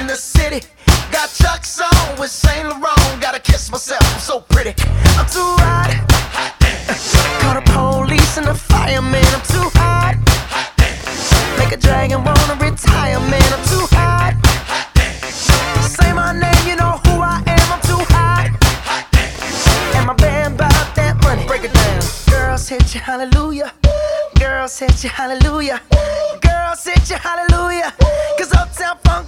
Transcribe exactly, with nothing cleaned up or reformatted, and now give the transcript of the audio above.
the city. Got Chuck's on with Saint Laurent. Gotta kiss myself, I'm so pretty. I'm too hot. Call the police and the fireman. I'm too hot. Make a dragon wanna retire, man. I'm too hot. Say my name, you know who I am. I'm too hot. And my band bout that money. Break it down. Girls hit you, hallelujah. Girls hit you, hallelujah. Girls hit you, hallelujah. Cause Uptown Funk